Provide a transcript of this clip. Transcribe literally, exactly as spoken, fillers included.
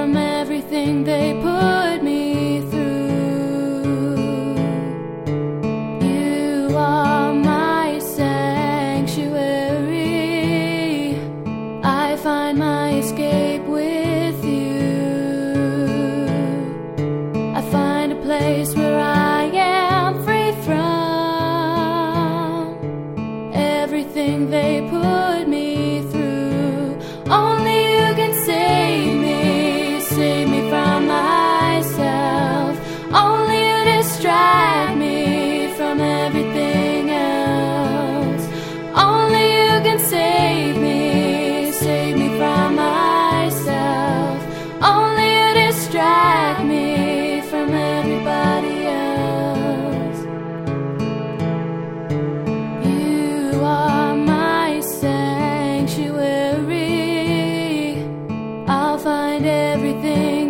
from everything they put me through. You are my sanctuary. I find my escape with you. I find a place where I am free from everything they put me through. Only you can save me, save me from myself. Only you distract me from everything else. Only you can save me, save me from myself. Only you distract me from everybody else. You are my sanctuary. I'll find everything